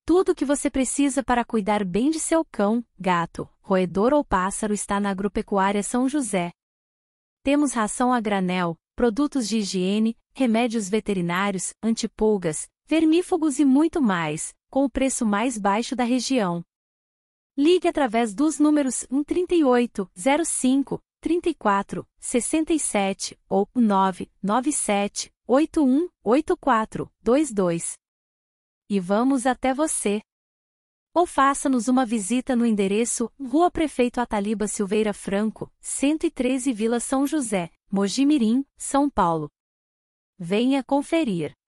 Tudo o que você precisa para cuidar bem de seu cão, gato, roedor ou pássaro está na Agropecuária São José. Temos ração a granel, produtos de higiene, remédios veterinários, antipulgas, vermífugos e muito mais, com o preço mais baixo da região. Ligue através dos números 138 05 34 67 ou 997 81 84 22. E vamos até você. Ou faça-nos uma visita no endereço Rua Prefeito Ataliba Silveira Franco, 113 Vila São José, Mogi-mirim, São Paulo. Venha conferir.